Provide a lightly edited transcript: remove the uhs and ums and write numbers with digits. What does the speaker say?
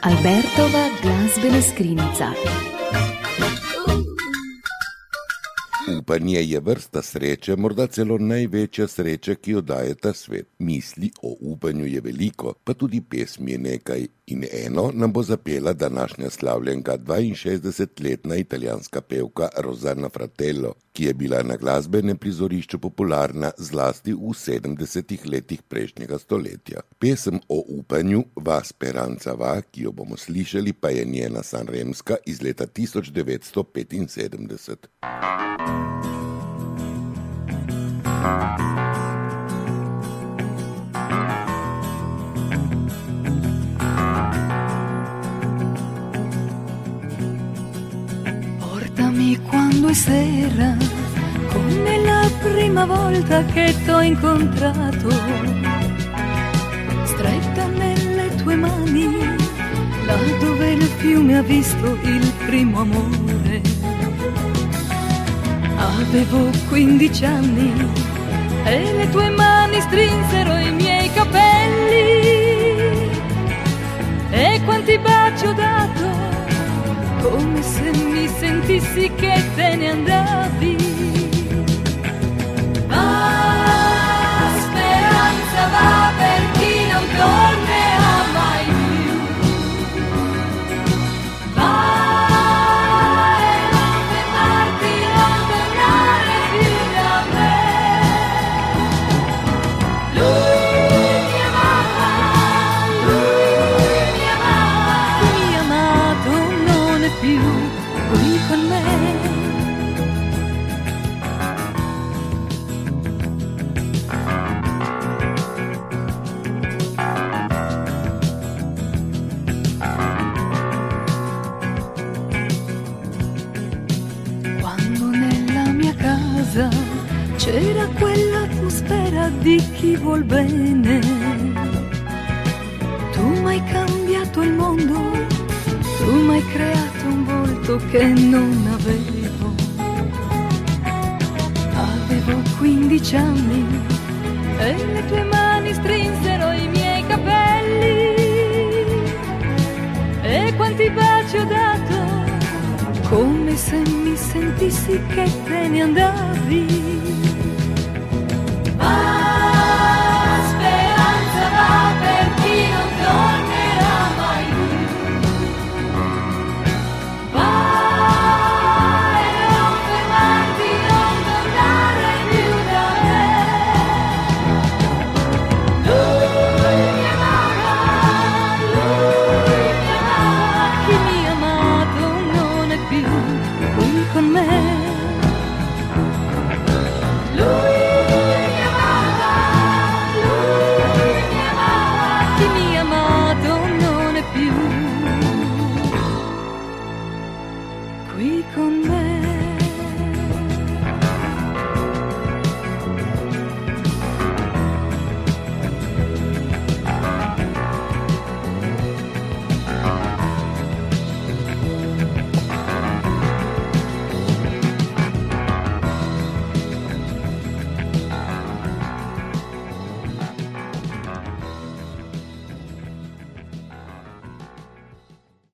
Albertova glasbena skrinjica. Upanje je vrsta sreče, morda celo največja sreča, ki jo daje ta svet. Misli o upanju je veliko, pa tudi pesmi je nekaj. In eno nam bo zapela današnja slavljenka 62-letna italijanska pevka Rosanna Fratello, ki je bila na glasbenem prizorišču popularna zlasti v 70. letih prejšnjega stoletja. Pesem o upanju Va Speranza Va, ki jo bomo slišali, pa je njena sanremska iz leta 1975. Portami quando è sera, come la prima volta che t'ho incontrato, stretta nelle tue mani, là dove il fiume ha visto il primo amore. Avevo 15 anni e le tue mani strinsero i miei capelli, e quanti baci ho dato, come se mi sentissi che te ne andavi. Va, speranza va per chi non tornerà mai più. Va e non fermarti, non tornare più da me. Lui mi amava, chi mi ha amato non è più qui con me. Quando nella mia casa c'era quell'atmosfera di chi vuol bene, tu m'hai cambiato il mondo, tu m'hai creato un volto che non avevo. Avevo 15 anni e le tue mani strinsero i miei capelli, e quanti baci ho dato, come se mi sentissi che te ne andavi. Va, speranza va per chi non tornerà mai più. Va e non fermarti, non tornare più da me. Lui mi amava, chi mi ha amato non è più qui con me. Lui mi amava, chi mi ha amato non è più qui con me.